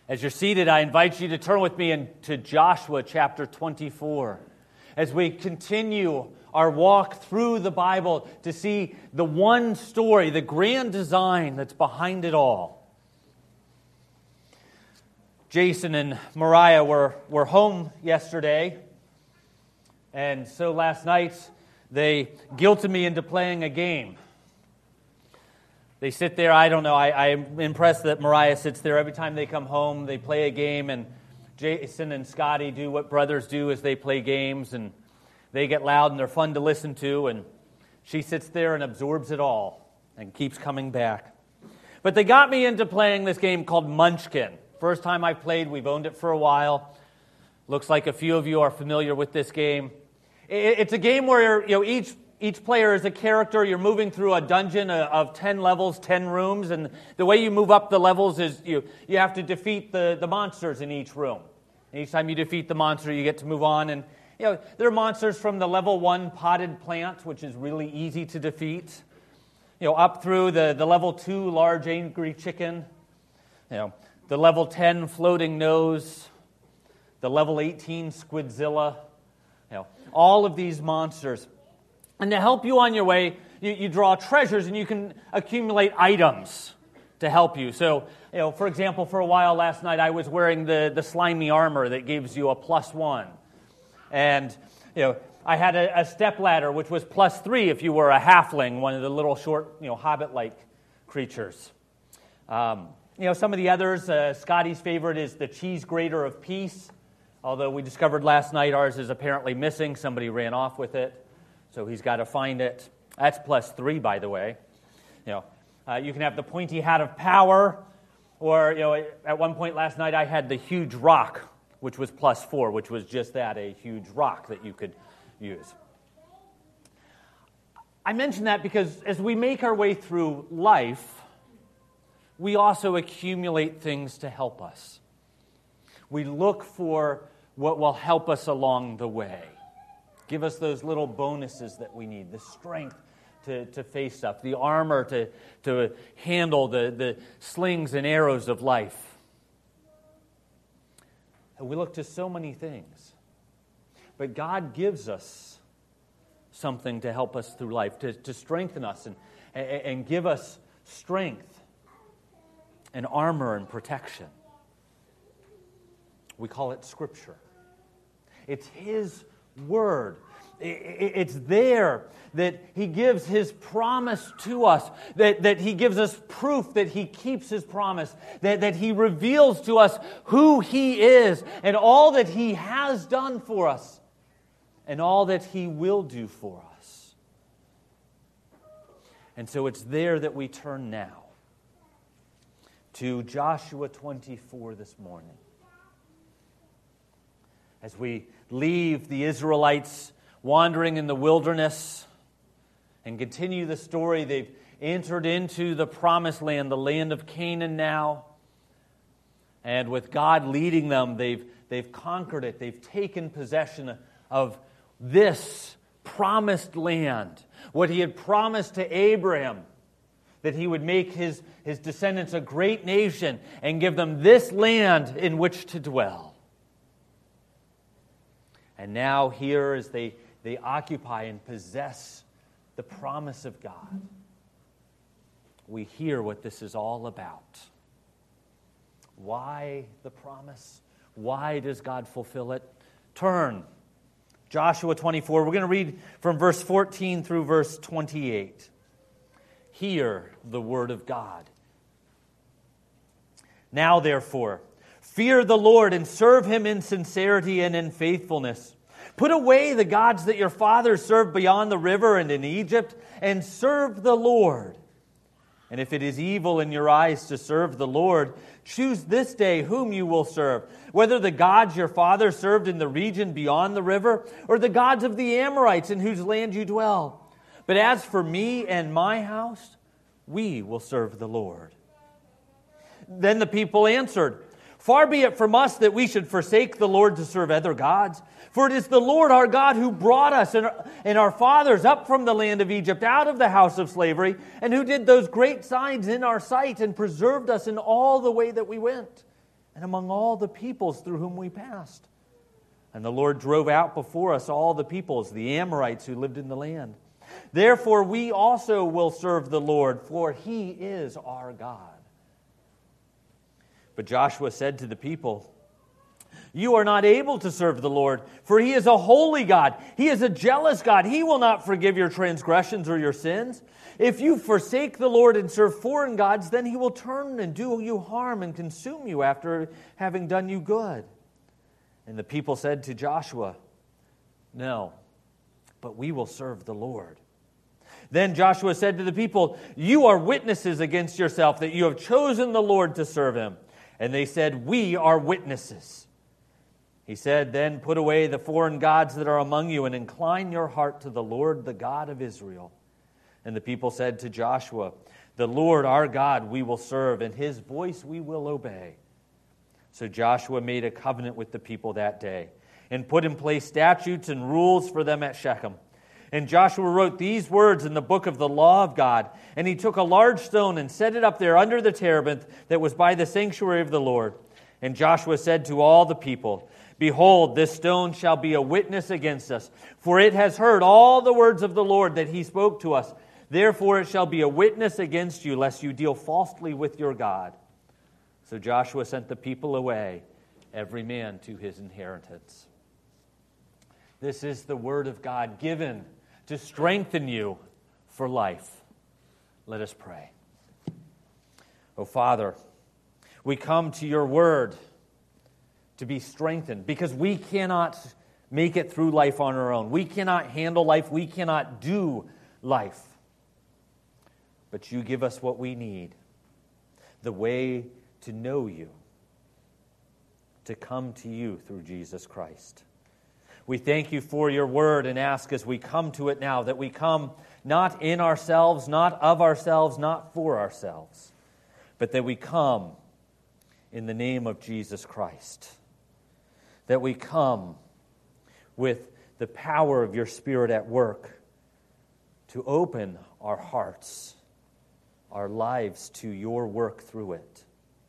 As you're seated, I invite you to turn with me into Joshua chapter 24 as we continue our walk through the Bible to see the one story, the grand design that's behind it all. Jason and Mariah were home yesterday, and so last night they guilted me into playing a game. They sit there, I don't know, I'm impressed that Mariah sits there every time they come home, they play a game, and Jason and Scotty do what brothers do as they play games, and they get loud and they're fun to listen to, and she sits there and absorbs it all and keeps coming back. But they got me into playing this game called Munchkin. First time I played, we've owned it for a while. Looks like a few of you are familiar with this game. It's a game where each player is a character. You're moving through a dungeon of 10 levels, 10 rooms, and the way you move up the levels is you have to defeat the monsters in each room. And each time you defeat the monster, you get to move on. And there are monsters from the level 1 potted plant, which is really easy to defeat, up through the level 2 large angry chicken, the level 10 floating nose, the level 18 squidzilla, all of these monsters. And to help you on your way, you draw treasures and you can accumulate items to help you. So, for example, for a while last night, I was wearing the slimy armor that gives you a +1. And, I had a step ladder, which was +3 if you were a halfling, one of the little short, hobbit-like creatures. Some of the others, Scotty's favorite is the cheese grater of peace, although we discovered last night ours is apparently missing. Somebody ran off with it. So he's got to find it. That's +3, by the way. You can have the pointy hat of power, or at one point last night I had the huge rock, which was +4, which was just that, a huge rock that you could use. I mention that because as we make our way through life, we also accumulate things to help us. We look for what will help us along the way. Give us those little bonuses that we need, the strength to face stuff, the armor to handle the slings and arrows of life. And we look to so many things. But God gives us something to help us through life, to strengthen us and give us strength and armor and protection. We call it Scripture. It's His Word. It's there that He gives His promise to us, that He gives us proof that He keeps His promise, that He reveals to us who He is and all that He has done for us and all that He will do for us. And so it's there that we turn now to Joshua 24 this morning. As we leave the Israelites wandering in the wilderness and continue the story, they've entered into the promised land, the land of Canaan now. And with God leading them, they've conquered it. They've taken possession of this promised land. What He had promised to Abraham, that he would make his descendants a great nation and give them this land in which to dwell. And now here as they occupy and possess the promise of God, we hear what this is all about. Why the promise? Why does God fulfill it? Turn. Joshua 24. We're going to read from verse 14 through verse 28. Hear the word of God. Now, therefore, fear the Lord and serve Him in sincerity and in faithfulness. Put away the gods that your fathers served beyond the river and in Egypt, and serve the Lord. And if it is evil in your eyes to serve the Lord, choose this day whom you will serve, whether the gods your fathers served in the region beyond the river, or the gods of the Amorites in whose land you dwell. But as for me and my house, we will serve the Lord. Then the people answered, Far be it from us that we should forsake the Lord to serve other gods. For it is the Lord our God who brought us and our fathers up from the land of Egypt out of the house of slavery, and who did those great signs in our sight and preserved us in all the way that we went. and among all the peoples through whom we passed. And the Lord drove out before us all the peoples, the Amorites who lived in the land. Therefore we also will serve the Lord, for He is our God. But Joshua said to the people, you are not able to serve the Lord, for He is a holy God. He is a jealous God. He will not forgive your transgressions or your sins. If you forsake the Lord and serve foreign gods, then He will turn and do you harm and consume you after having done you good. And the people said to Joshua, no, but we will serve the Lord. Then Joshua said to the people, you are witnesses against yourself that you have chosen the Lord to serve Him. And they said, we are witnesses. He said, then put away the foreign gods that are among you and incline your heart to the Lord, the God of Israel. And the people said to Joshua, the Lord our God we will serve, and His voice we will obey. So Joshua made a covenant with the people that day and put in place statutes and rules for them at Shechem. And Joshua wrote these words in the book of the law of God. And he took a large stone and set it up there under the terebinth that was by the sanctuary of the Lord. And Joshua said to all the people, behold, this stone shall be a witness against us, for it has heard all the words of the Lord that He spoke to us. Therefore it shall be a witness against you, lest you deal falsely with your God. So Joshua sent the people away, every man to his inheritance. This is the word of God given to strengthen you for life. Let us pray. Oh, Father, we come to your word to be strengthened because we cannot make it through life on our own. We cannot handle life. We cannot do life. But you give us what we need, the way to know you, to come to you through Jesus Christ. We thank you for your word and ask as we come to it now that we come not in ourselves, not of ourselves, not for ourselves, but that we come in the name of Jesus Christ. That we come with the power of your Spirit at work to open our hearts, our lives to your work through it.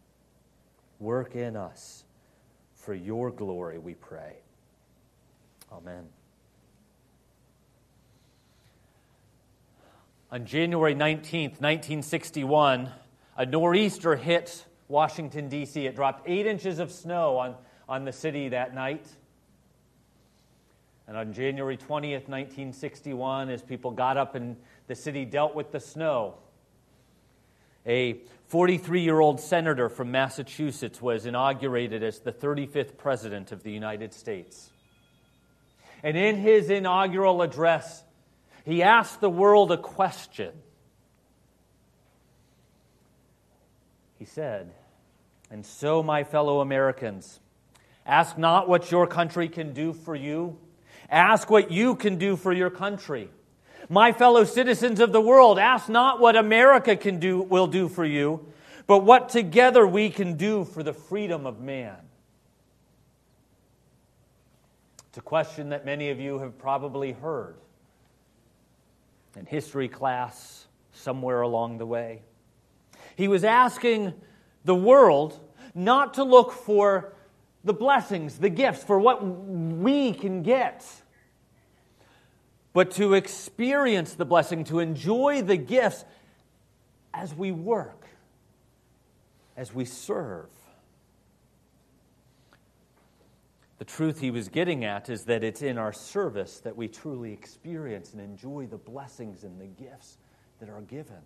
Work in us for your glory, we pray. Amen. On January 19th, 1961, a nor'easter hit Washington, D.C. It dropped 8 inches of snow on the city that night. And on January 20th, 1961, as people got up and the city dealt with the snow, a 43-year-old senator from Massachusetts was inaugurated as the 35th president of the United States. And in his inaugural address, he asked the world a question. He said, and so, my fellow Americans, ask not what your country can do for you. Ask what you can do for your country. My fellow citizens of the world, ask not what America will do for you, but what together we can do for the freedom of man. It's a question that many of you have probably heard in history class somewhere along the way. He was asking the world not to look for the blessings, the gifts, for what we can get, but to experience the blessing, to enjoy the gifts as we work, as we serve. The truth he was getting at is that it's in our service that we truly experience and enjoy the blessings and the gifts that are given.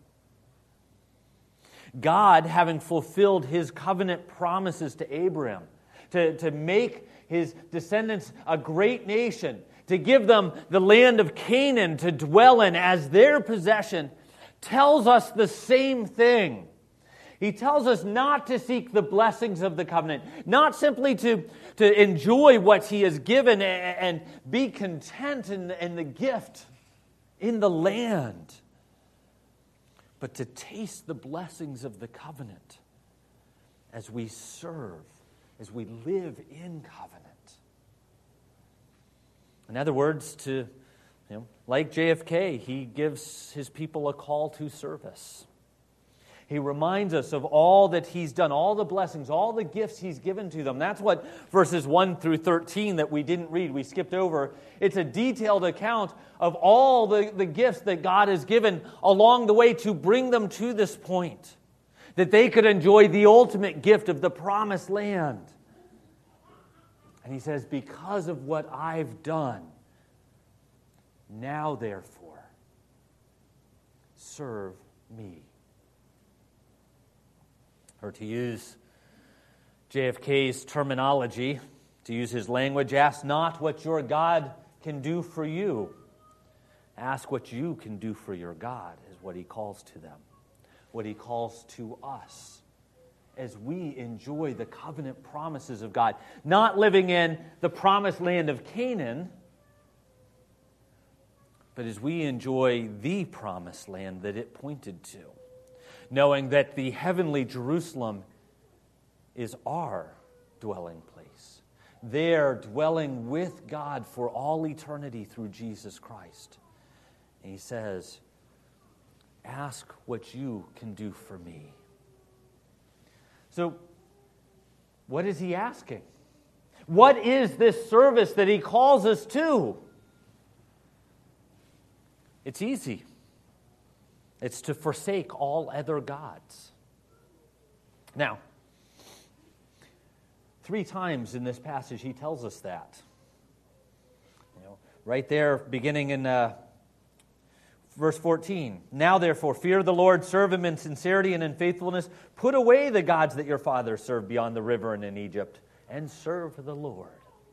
God, having fulfilled his covenant promises to Abraham, to make his descendants a great nation, to give them the land of Canaan to dwell in as their possession, tells us the same thing. He tells us not to seek the blessings of the covenant, not simply to enjoy what he has given and be content in the gift, in the land, but to taste the blessings of the covenant as we serve, as we live in covenant. In other words, like JFK, he gives his people a call to service. He reminds us of all that He's done, all the blessings, all the gifts He's given to them. That's what verses 1 through 13 that we didn't read, we skipped over. It's a detailed account of all the gifts that God has given along the way to bring them to this point, that they could enjoy the ultimate gift of the promised land. And He says, because of what I've done, now therefore, serve me. Or to use JFK's terminology, to use his language, ask not what your God can do for you. Ask what you can do for your God, is what he calls to them. What he calls to us as we enjoy the covenant promises of God. Not living in the promised land of Canaan, but as we enjoy the promised land that it pointed to. Knowing that the heavenly Jerusalem is our dwelling place. There, dwelling with God for all eternity through Jesus Christ. And he says, ask what you can do for me. So, what is he asking? What is this service that he calls us to? It's easy. It's to forsake all other gods. Now, 3 times in this passage he tells us that. Right there, beginning in verse 14. Now therefore, fear the Lord, serve him in sincerity and in faithfulness. Put away the gods that your fathers served beyond the river and in Egypt, and serve the Lord.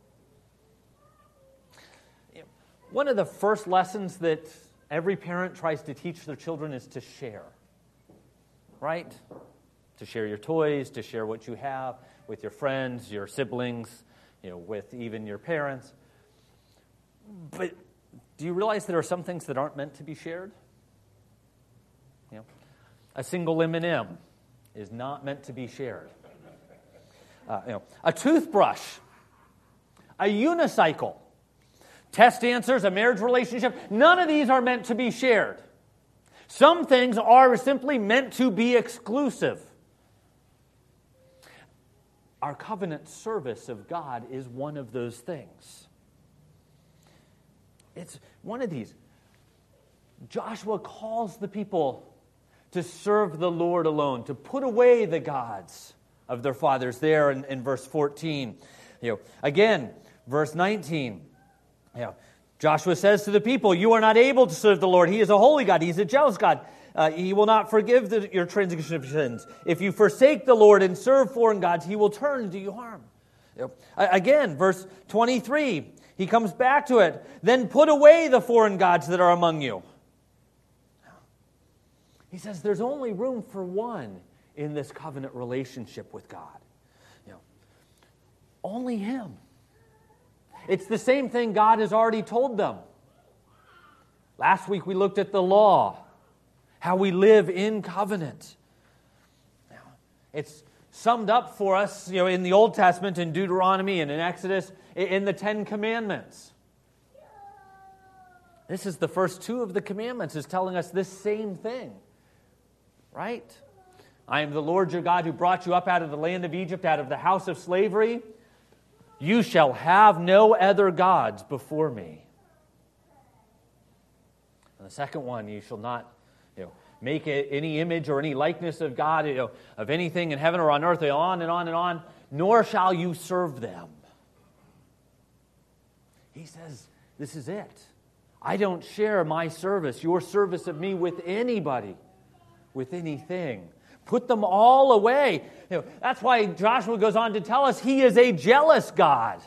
One of the first lessons that every parent tries to teach their children is to share, right? To share your toys, to share what you have with your friends, your siblings, with even your parents. But do you realize there are some things that aren't meant to be shared? A single M&M is not meant to be shared. A toothbrush, a unicycle, test answers, a marriage relationship, none of these are meant to be shared. Some things are simply meant to be exclusive. Our covenant service of God is one of those things. It's one of these. Joshua calls the people to serve the Lord alone, to put away the gods of their fathers there in verse 14. Again, verse 19. Joshua says to the people, you are not able to serve the Lord. He is a holy God. He is a jealous God. He will not forgive your transgression of sins. If you forsake the Lord and serve foreign gods, he will turn and do you harm. Again, verse 23, he comes back to it. Then put away the foreign gods that are among you. He says there's only room for one in this covenant relationship with God. Only him. It's the same thing God has already told them. Last week we looked at the law, how we live in covenant. It's summed up for us, in the Old Testament, in Deuteronomy and in Exodus, in the 10 Commandments. This is the first 2 of the commandments, is telling us this same thing. Right? I am the Lord your God who brought you up out of the land of Egypt, out of the house of slavery. You shall have no other gods before me. And the second one, you shall not make any image or any likeness of God, of anything in heaven or on earth, on and on and on, nor shall you serve them. He says, this is it. I don't share my service, your service of me, with anybody, with anything. Put them all away. That's why Joshua goes on to tell us he is a jealous God.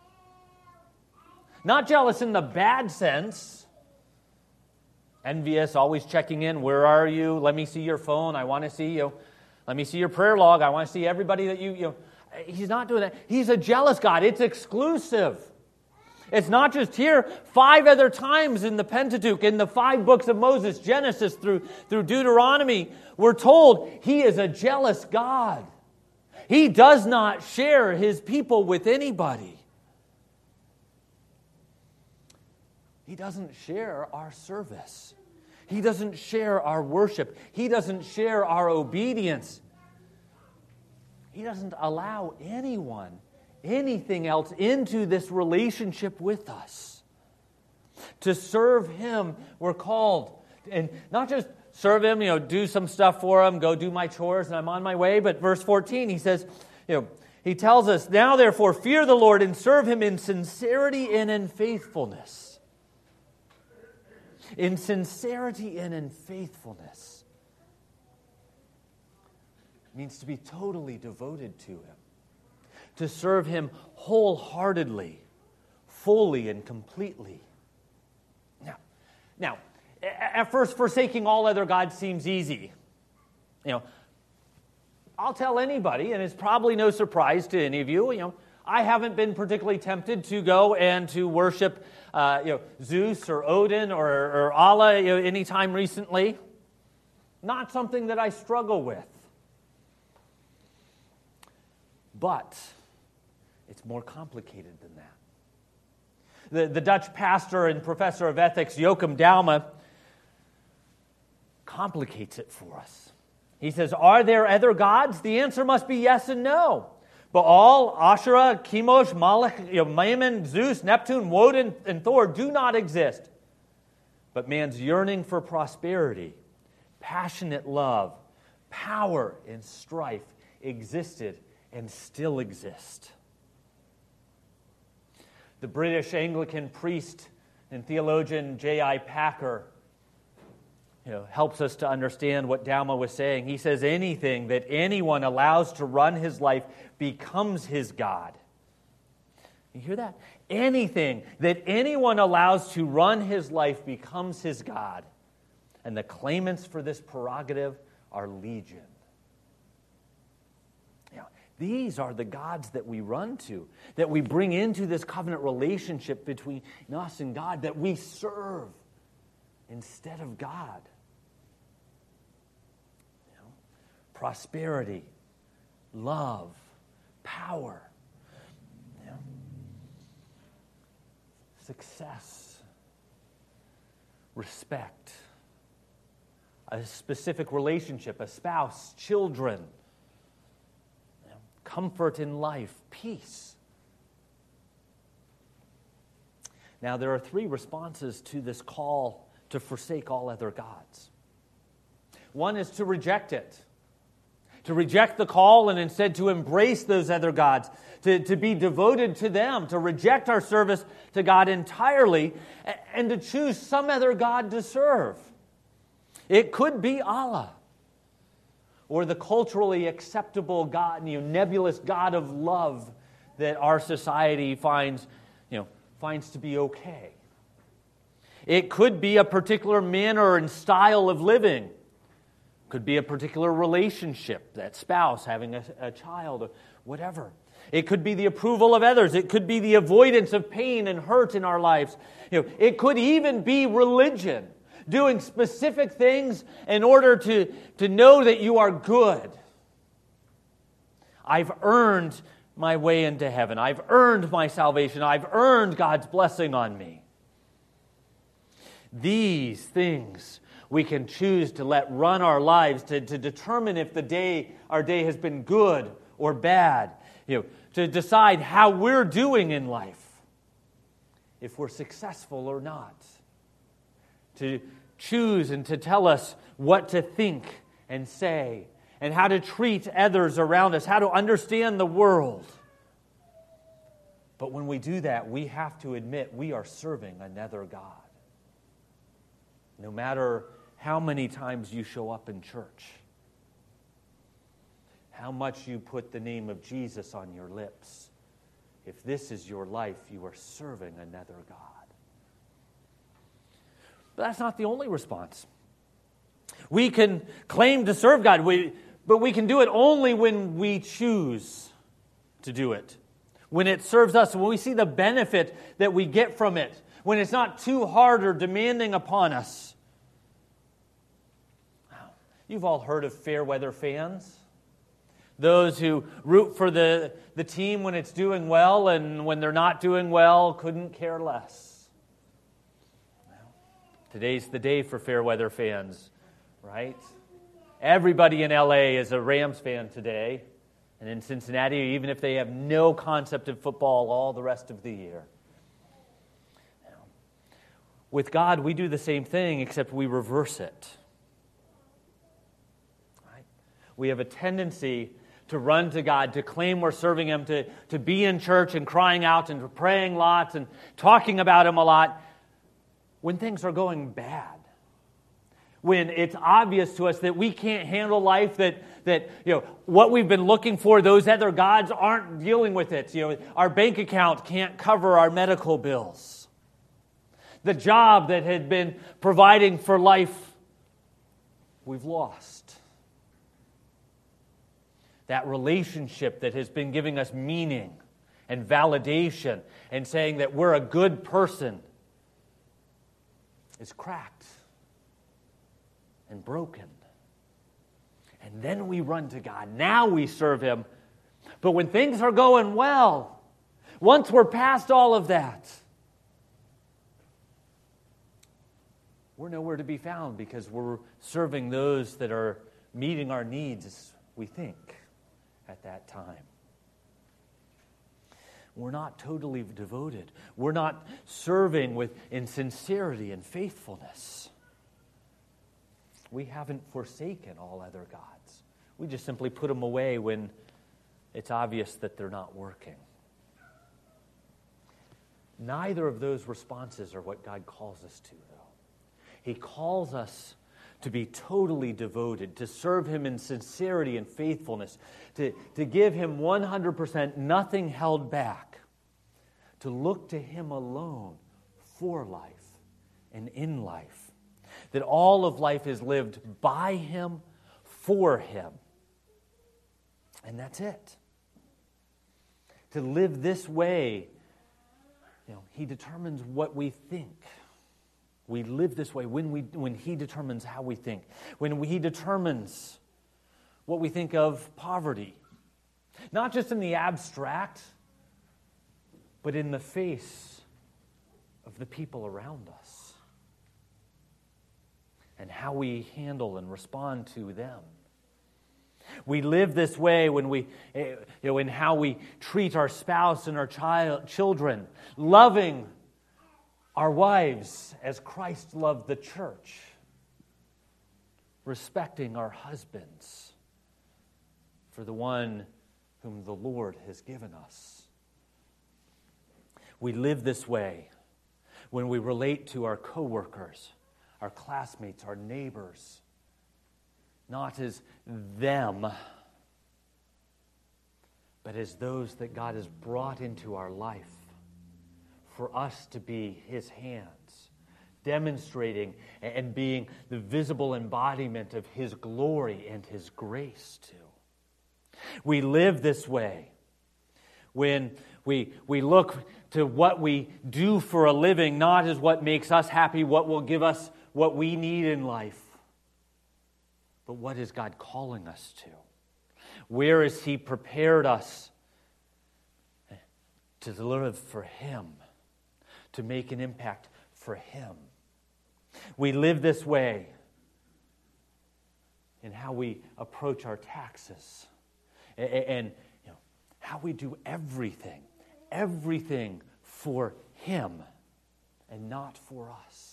Not jealous in the bad sense. Envious, always checking in. Where are you? Let me see your phone. I want to see you. Let me see your prayer log. I want to see everybody that you. He's not doing that. He's a jealous God. It's exclusive. It's not just here. 5 other times in the Pentateuch, in the 5 books of Moses, Genesis through Deuteronomy, we're told he is a jealous God. He does not share his people with anybody. He doesn't share our service. He doesn't share our worship. He doesn't share our obedience. He doesn't allow anyone, anything else into this relationship with us. To serve Him, we're called. And not just serve Him, do some stuff for Him, go do my chores and I'm on my way. But verse 14, he says, He tells us, now therefore fear the Lord and serve Him in sincerity and in faithfulness. In sincerity and in faithfulness. It means to be totally devoted to Him. To serve Him wholeheartedly, fully and completely. Now, at first, forsaking all other gods seems easy. I'll tell anybody, and it's probably no surprise to any of you, I haven't been particularly tempted to go and to worship Zeus or Odin or Allah anytime recently. Not something that I struggle with. But it's more complicated than that. The Dutch pastor and professor of ethics, Joachim Douwma, complicates it for us. He says, are there other gods? The answer must be yes and no. Baal, Asherah, Chemosh, Moloch, Mammon, Zeus, Neptune, Woden, and Thor do not exist. But man's yearning for prosperity, passionate love, power, and strife existed and still exist. The British Anglican priest and theologian J.I. Packer helps us to understand what Douwma was saying. He says anything that anyone allows to run his life becomes his God. You hear that? Anything that anyone allows to run his life becomes his God. And the claimants for this prerogative are legion. These are the gods that we run to, that we bring into this covenant relationship between us and God, that we serve instead of God. Prosperity, love, power, success, respect, a specific relationship, a spouse, children, comfort in life, peace. Now, there are three responses to this call to forsake all other gods. One is to reject it. To reject the call and instead to embrace those other gods, to be devoted to them, to reject our service to God entirely, and to choose some other god to serve. It could be Allah, or the culturally acceptable God, nebulous God of love that our society finds to be okay. It could be a particular manner and style of living. Could be a particular relationship, that spouse having a child, or whatever. It could be the approval of others. It could be the avoidance of pain and hurt in our lives. It could even be religion, doing specific things in order to know that you are good. I've earned my way into heaven. I've earned my salvation. I've earned God's blessing on me. These things we can choose to let run our lives to determine if our day has been good or bad, to decide how we're doing in life, if we're successful or not, to choose and to tell us what to think and say, and how to treat others around us, how to understand the world. But when we do that, we have to admit we are serving another God. No matter how many times you show up in church, how much you put the name of Jesus on your lips, if this is your life, you are serving another God. But that's not the only response. We can claim to serve God, but we can do it only when we choose to do it. When it serves us, when we see the benefit that we get from it, when it's not too hard or demanding upon us. You've all heard of fair weather fans. Those who root for the team when it's doing well, and when they're not doing well, couldn't care less. Today's the day for fair weather fans, right? Everybody in LA is a Rams fan today. And in Cincinnati, even if they have no concept of football all the rest of the year. With God, we do the same thing, except we reverse it. Right? We have a tendency to run to God, to claim we're serving Him, to be in church and crying out and praying lots and talking about Him a lot when things are going bad. When it's obvious to us that we can't handle life, that what we've been looking for, those other gods aren't dealing with it. Our bank account can't cover our medical bills. The job that had been providing for life, we've lost. That relationship that has been giving us meaning and validation and saying that we're a good person is cracked and broken. And then we run to God. Now we serve Him. But when things are going well, once we're past all of that, we're nowhere to be found because we're serving those that are meeting our needs, we think, at that time. We're not totally devoted. We're not serving in sincerity and faithfulness. We haven't forsaken all other gods. We just simply put them away when it's obvious that they're not working. Neither of those responses are what God calls us to, though. He calls us to be totally devoted, to serve Him in sincerity and faithfulness, to give Him 100%, nothing held back, to look to Him alone for life and in life. That all of life is lived by Him, for Him. And that's it. To live this way, He determines what we think. We live this way when He determines how we think. When He determines what we think of poverty. Not just in the abstract, but in the face of the people around us. And how we handle and respond to them. We live this way when in how we treat our spouse and our children, loving our wives as Christ loved the church, respecting our husbands for the one whom the Lord has given us. We live this way when we relate to our coworkers, our classmates, our neighbors, not as them, but as those that God has brought into our life for us to be His hands, demonstrating and being the visible embodiment of His glory and His grace too. We live this way when we look to what we do for a living, not as what makes us happy, what will give us what we need in life, but what is God calling us to? Where has He prepared us to live for Him, to make an impact for Him? We live this way in how we approach our taxes and how we do everything for Him and not for us.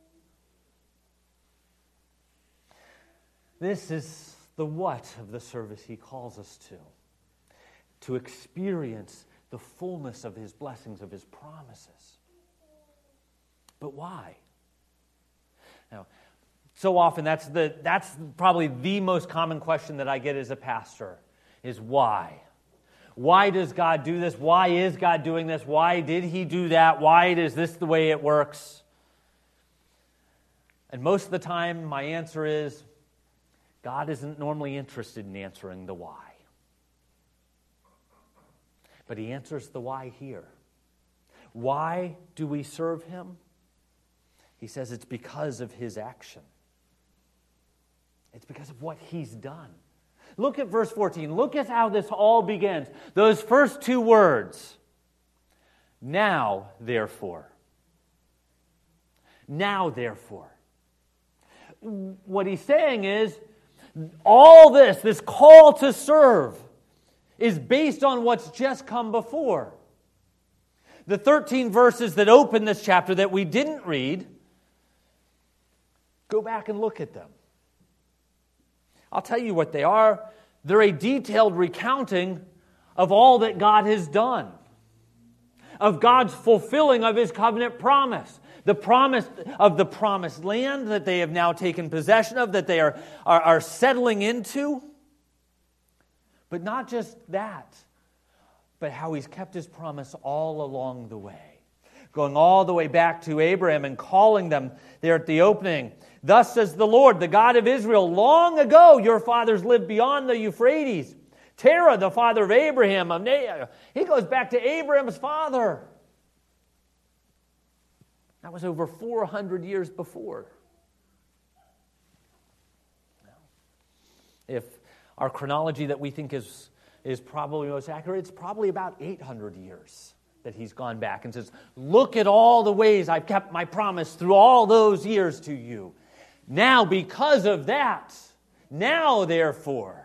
This is the what of the service He calls us to experience the fullness of His blessings, of His promises. But why? Now, so often that's probably the most common question that I get as a pastor is why? Why does God do this? Why is God doing this? Why did He do that? Why is this the way it works? And most of the time my answer is, God isn't normally interested in answering the why. But He answers the why here. Why do we serve Him? He says it's because of His action. It's because of what He's done. Look at verse 14. Look at how this all begins. Those first two words. Now, therefore. Now, therefore. What he's saying is, all this call to serve, is based on what's just come before. The 13 verses that open this chapter that we didn't read, go back and look at them. I'll tell you what they are. They're a detailed recounting of all that God has done, of God's fulfilling of His covenant promise, the promise of the promised land that they have now taken possession of, that they are settling into. But not just that, but how He's kept His promise all along the way. Going all the way back to Abraham and calling them there at the opening. Thus says the Lord, the God of Israel, long ago your fathers lived beyond the Euphrates. Terah, the father of Abraham, he goes back to Abraham's father. That was over 400 years before. If our chronology that we think is probably most accurate, it's probably about 800 years that he's gone back and says, look at all the ways I've kept my promise through all those years to you. Now, because of that, now, therefore.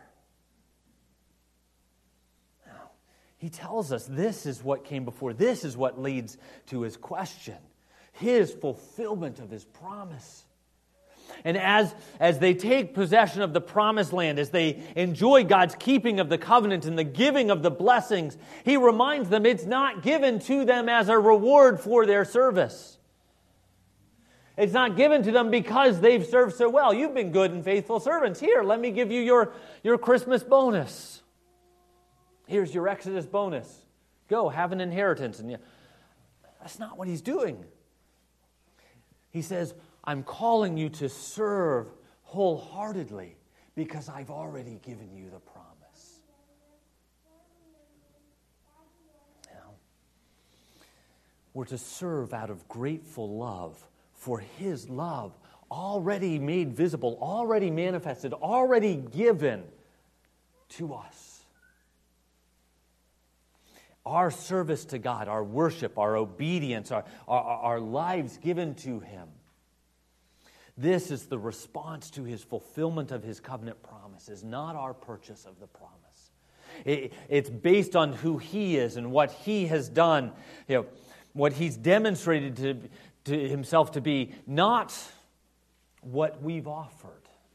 Now, he tells us this is what came before. This is what leads to his question. His fulfillment of his promise. And as they take possession of the promised land, as they enjoy God's keeping of the covenant and the giving of the blessings, he reminds them it's not given to them as a reward for their service. It's not given to them because they've served so well. You've been good and faithful servants. Here, let me give you your Christmas bonus. Here's your Exodus bonus. Go, have an inheritance. And that's not what he's doing. He says, I'm calling you to serve wholeheartedly because I've already given you the promise. Now, we're to serve out of grateful love for His love already made visible, already manifested, already given to us. Our service to God, our worship, our obedience, our lives given to Him. This is the response to His fulfillment of His covenant promises, not our purchase of the promise. It's based on who He is and what He has done, what He's demonstrated to Himself to be, not what we've offered.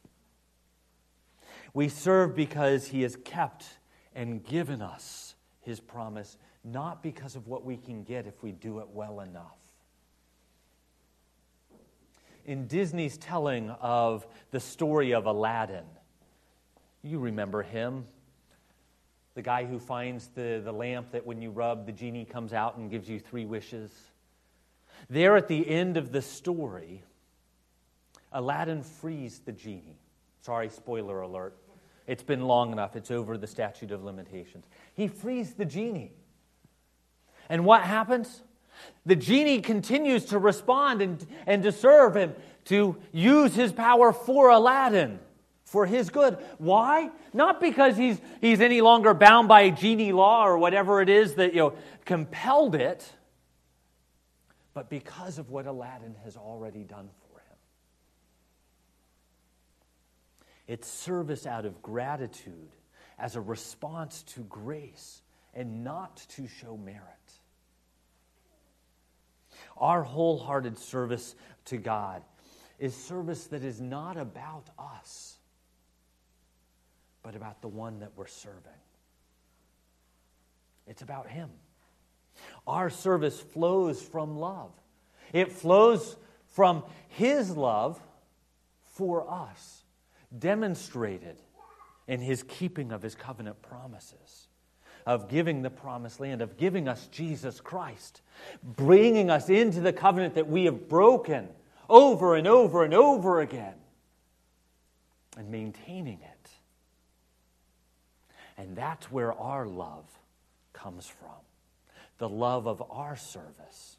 We serve because He has kept and given us His promise, not because of what we can get if we do it well enough. In Disney's telling of the story of Aladdin, you remember him, the guy who finds the lamp that when you rub, the genie comes out and gives you 3 wishes. There at the end of the story, Aladdin frees the genie. Sorry, spoiler alert. It's been long enough. It's over the statute of limitations. He frees the genie. And what happens? The genie continues to respond and to serve him, to use his power for Aladdin, for his good. Why? Not because he's any longer bound by genie law or whatever it is that compelled it, but because of what Aladdin has already done for him. It's service out of gratitude as a response to grace and not to show merit. Our wholehearted service to God is service that is not about us, but about the one that we're serving. It's about Him. Our service flows from love. It flows from His love for us, demonstrated in His keeping of His covenant promises, of giving the promised land, of giving us Jesus Christ, bringing us into the covenant that we have broken over and over and over again, and maintaining it. And that's where our love comes from, the love of our service.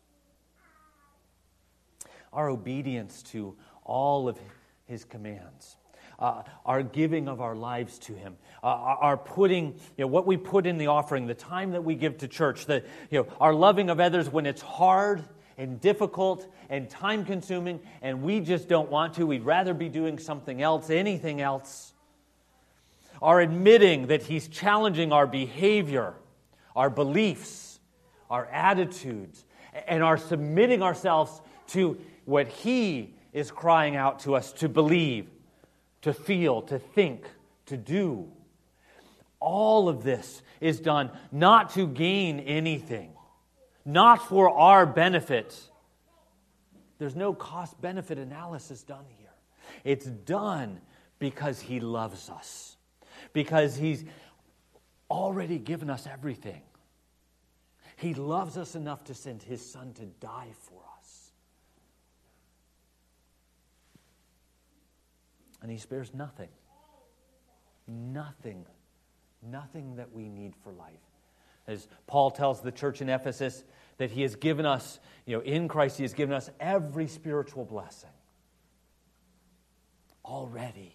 Our obedience to all of His commands, our giving of our lives to Him, our putting, what we put in the offering, the time that we give to church, our loving of others when it's hard and difficult and time-consuming, and we just don't want to. We'd rather be doing something else, anything else. Our admitting that He's challenging our behavior, our beliefs, our attitudes, and our submitting ourselves to what He is crying out to us to believe, to feel, to think, to do. All of this is done not to gain anything, not for our benefit. There's no cost-benefit analysis done here. It's done because He loves us, because He's already given us everything. He loves us enough to send His Son to die for us. And He spares nothing. Nothing that we need for life. As Paul tells the church in Ephesus, that He has given us, in Christ He has given us every spiritual blessing. Already.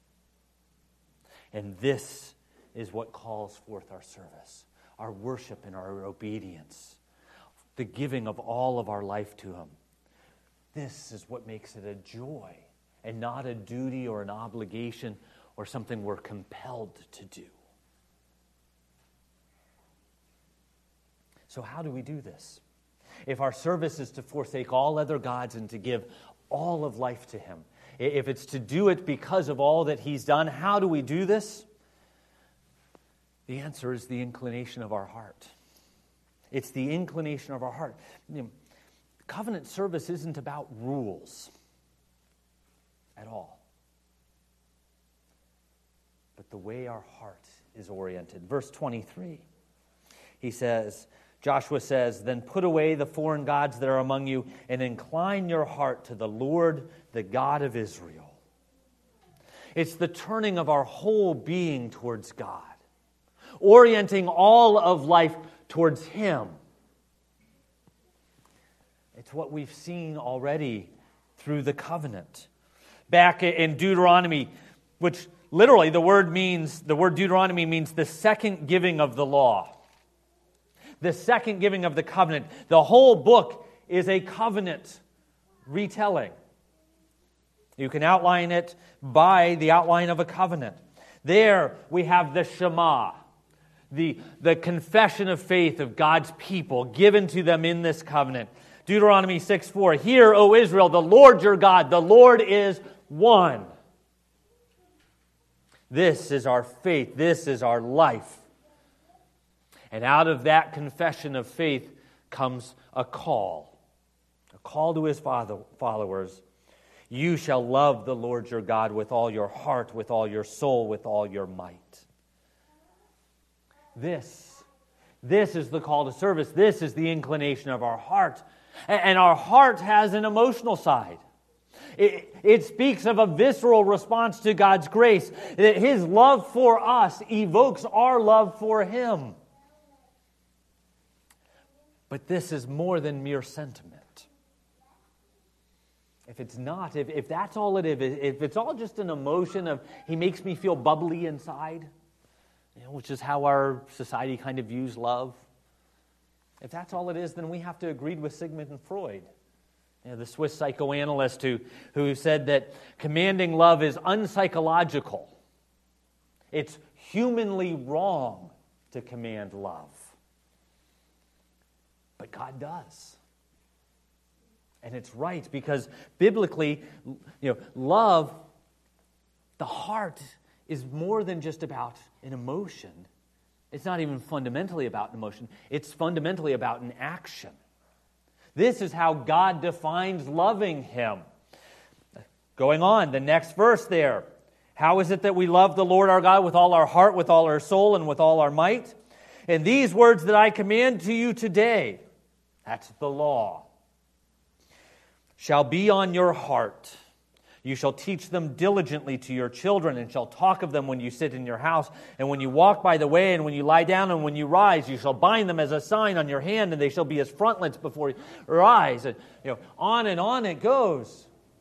And this is what calls forth our service, our worship and our obedience, the giving of all of our life to Him. This is what makes it a joy and not a duty or an obligation or something we're compelled to do. So how do we do this? If our service is to forsake all other gods and to give all of life to Him, if it's to do it because of all that He's done, how do we do this? The answer is the inclination of our heart. It's the inclination of our heart. Covenant service isn't about rules at all, but the way our heart is oriented. Verse 23, Joshua says, "Then put away the foreign gods that are among you and incline your heart to the Lord, the God of Israel." It's the turning of our whole being towards God, orienting all of life towards Him. It's what we've seen already through the covenant. Back in Deuteronomy, which literally the word Deuteronomy means the second giving of the law. The second giving of the covenant. The whole book is a covenant retelling. You can outline it by the outline of a covenant. There we have the Shema, the confession of faith of God's people given to them in this covenant. Deuteronomy 6:4, "Hear, O Israel, the Lord your God, the Lord is one." This is our faith. This is our life. And out of that confession of faith comes a call to His followers. "You shall love the Lord your God with all your heart, with all your soul, with all your might." This is the call to service. This is the inclination of our heart. And our heart has an emotional side. It speaks of a visceral response to God's grace. That His love for us evokes our love for Him. But this is more than mere sentiment. If it's not, if that's all it is, if it's all just an emotion of He makes me feel bubbly inside, which is how our society kind of views love. If that's all it is, then we have to agree with Sigmund Freud, the Swiss psychoanalyst who said that commanding love is unpsychological. It's humanly wrong to command love. But God does. And it's right because biblically, love, the heart, is more than just about an emotion. It's not even fundamentally about an emotion. It's fundamentally about an action. This is how God defines loving Him. Going on, the next verse there. How is it that we love the Lord our God with all our heart, with all our soul, and with all our might? And these words that I command to you today, that's the law, shall be on your heart. You shall teach them diligently to your children, and shall talk of them when you sit in your house, and when you walk by the way, and when you lie down, and when you rise. You shall bind them as a sign on your hand, and they shall be as frontlets before your eyes. And, on and on it goes.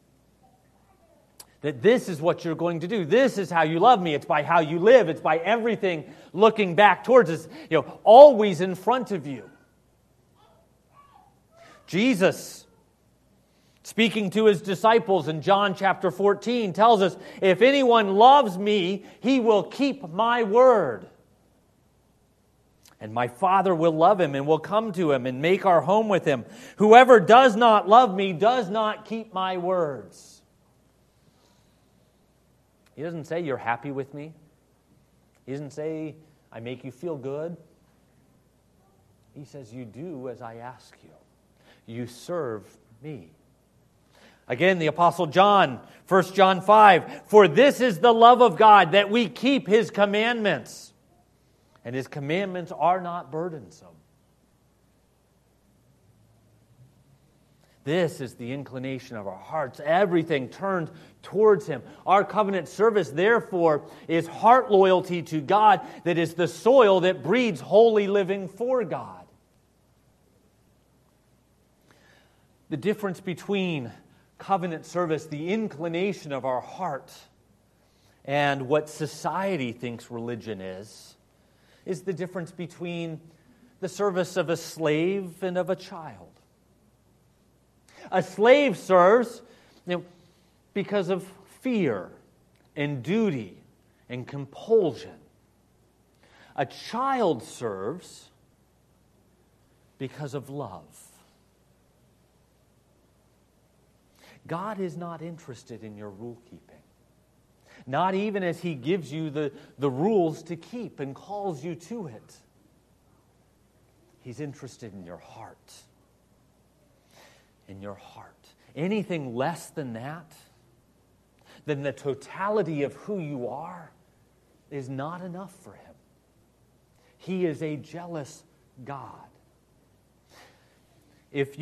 That this is what you're going to do. This is how you love me. It's by how you live. It's by everything looking back towards us, always in front of you. Jesus, speaking to his disciples in John chapter 14, tells us, if anyone loves me, he will keep my word. And my Father will love him and will come to him and make our home with him. Whoever does not love me does not keep my words. He doesn't say, you're happy with me. He doesn't say, I make you feel good. He says, you do as I ask you. You serve me. Again, the Apostle John, 1 John 5, for this is the love of God, that we keep his commandments. And his commandments are not burdensome. This is the inclination of our hearts. Everything turned towards him. Our covenant service, therefore, is heart loyalty to God that is the soil that breeds holy living for God. The difference between covenant service, the inclination of our heart, and what society thinks religion is the difference between the service of a slave and of a child. A slave serves because of fear and duty and compulsion. A child serves because of love. God is not interested in your rule keeping. Not even as he gives you the rules to keep and calls you to it. He's interested in your heart. In your heart. Anything less than that, than the totality of who you are, is not enough for him. He is a jealous God. If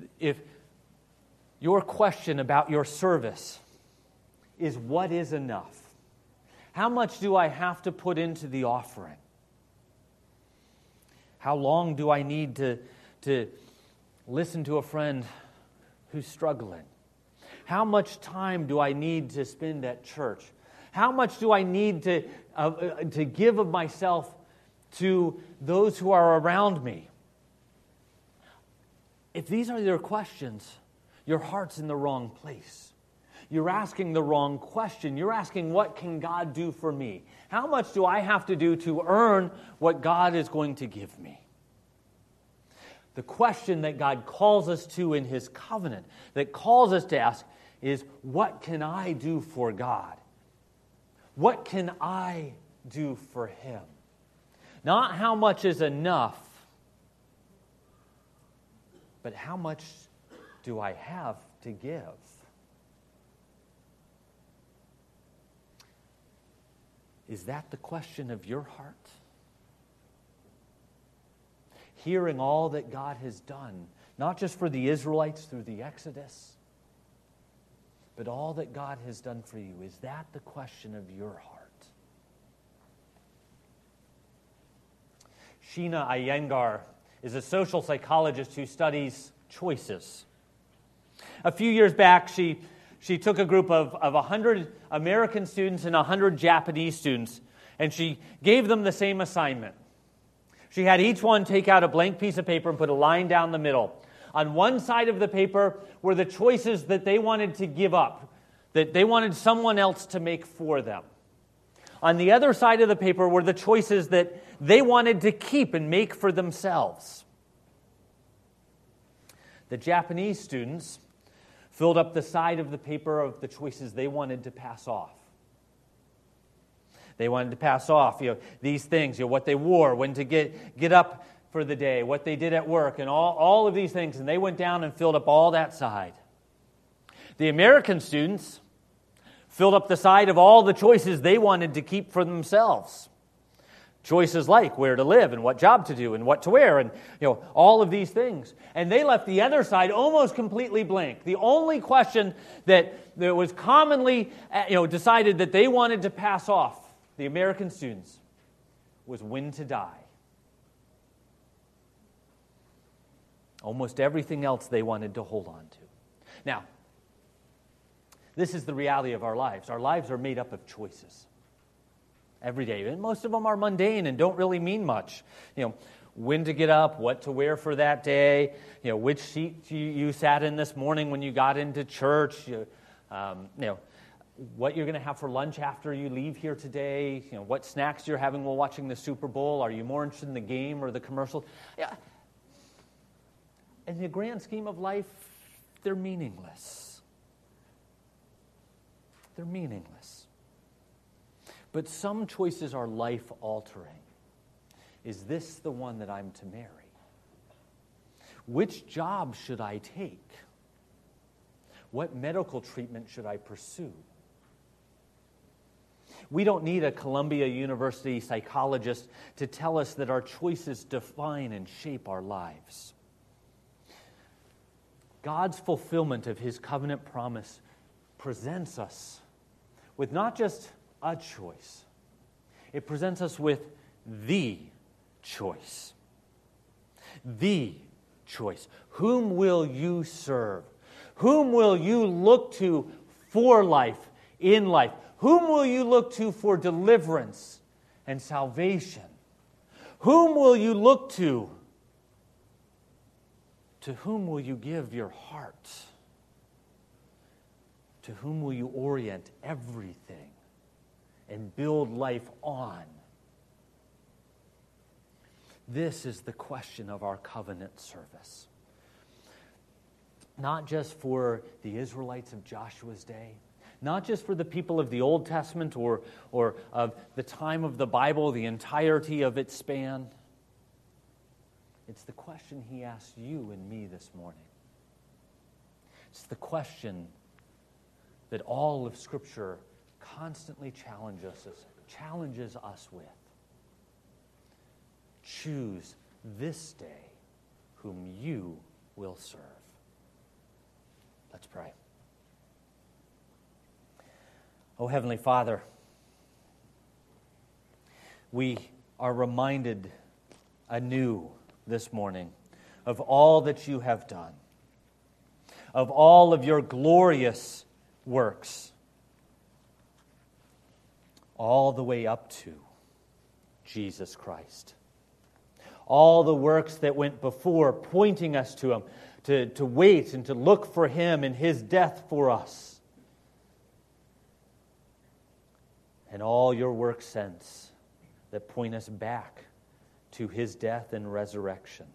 your question about your service is what is enough? How much do I have to put into the offering? How long do I need to listen to a friend who's struggling? How much time do I need to spend at church? How much do I need to give of myself to those who are around me? If these are your questions, your heart's in the wrong place. You're asking the wrong question. You're asking, what can God do for me? How much do I have to do to earn what God is going to give me? The question that God calls us to in his covenant, that calls us to ask, is what can I do for God? What can I do for him? Not how much is enough, but how much do I have to give? Is that the question of your heart? Hearing all that God has done, not just for the Israelites through the Exodus, but all that God has done for you. Is that the question of your heart? Sheena Iyengar is a social psychologist who studies choices. A few years back, she took a group of 100 American students and 100 Japanese students, and she gave them the same assignment. She had each one take out a blank piece of paper and put a line down the middle. On one side of the paper were the choices that they wanted to give up, that they wanted someone else to make for them. On the other side of the paper were the choices that they wanted to keep and make for themselves. The Japanese students filled up the side of the paper of the choices they wanted to pass off. They wanted to pass off, these things, what they wore, when to get up for the day, what they did at work, and all of these things. And they went down and filled up all that side. The American students filled up the side of all the choices they wanted to keep for themselves. Choices like where to live and what job to do and what to wear and all of these things. And they left the other side almost completely blank. The only question that was commonly decided that they wanted to pass off, the American students, was when to die. Almost everything else they wanted to hold on to. Now, this is the reality of our lives. Our lives are made up of choices every day. And most of them are mundane and don't really mean much. when to get up, what to wear for that day, which seat you sat in this morning when you got into church, what you're going to have for lunch after you leave here today, what snacks you're having while watching the Super Bowl. Are you more interested in the game or the commercial? Yeah. In the grand scheme of life, they're meaningless. They're meaningless. But some choices are life-altering. Is this the one that I'm to marry? Which job should I take? What medical treatment should I pursue? We don't need a Columbia University psychologist to tell us that our choices define and shape our lives. God's fulfillment of His covenant promise presents us with not just a choice. It presents us with the choice. The choice. Whom will you serve? Whom will you look to for life, in life? Whom will you look to for deliverance and salvation? Whom will you look to? To whom will you give your heart? To whom will you orient everything and build life on? This is the question of our covenant service. Not just for the Israelites of Joshua's day, not just for the people of the Old Testament or of the time of the Bible, the entirety of its span. It's the question He asks you and me this morning. It's the question that all of Scripture constantly challenges us with. Choose this day whom you will serve. Let's pray. Oh, Heavenly Father, we are reminded anew this morning of all that you have done, of all of your glorious works, all the way up to Jesus Christ. All the works that went before, pointing us to Him, to wait and to look for Him and His death for us. And all your works since that point us back to His death and resurrection.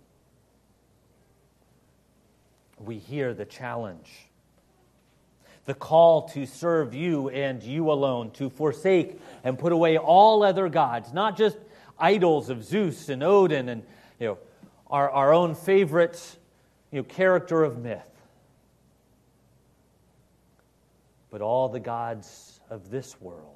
We hear the challenge, the call to serve you and you alone, to forsake and put away all other gods, not just idols of Zeus and Odin and our own favorite character of myth, but all the gods of this world.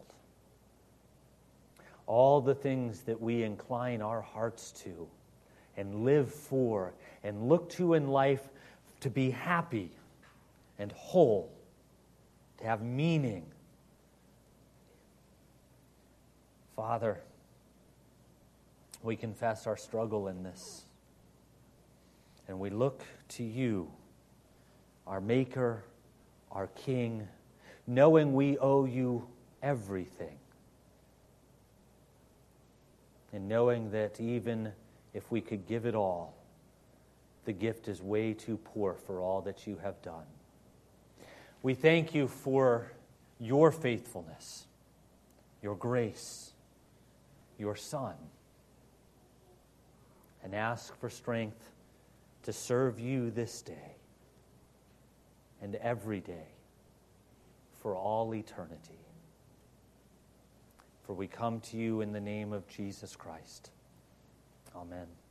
All the things that we incline our hearts to and live for and look to in life to be happy and whole, to have meaning. Father, we confess our struggle in this, and we look to you, our Maker, our King, knowing we owe you everything. And knowing that even if we could give it all, the gift is way too poor for all that you have done. We thank you for your faithfulness, your grace, your Son, and ask for strength to serve you this day and every day for all eternity. For we come to you in the name of Jesus Christ. Amen.